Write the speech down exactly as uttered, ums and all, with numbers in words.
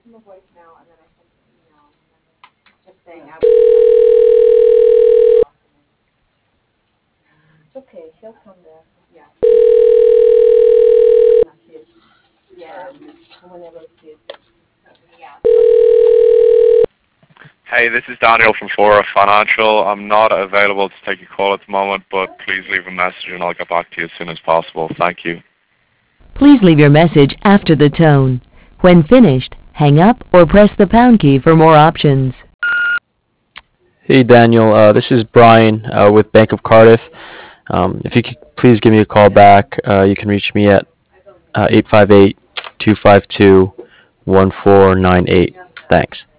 It's okay. He'll come back. Whenever he is. Hey, this is Daniel from Fora Financial. I'm not available to take your call at the moment, but please leave a message and I'll get back to you as soon as possible. Thank you. Please leave your message after the tone. When finished, hang up or press the pound key for more options. Hey Daniel, uh, this is Brian uh, with Bank of Cardiff. Um, if you could please give me a call back, uh, you can reach me at uh, eight five eight, two five two, one four nine eight. Thanks.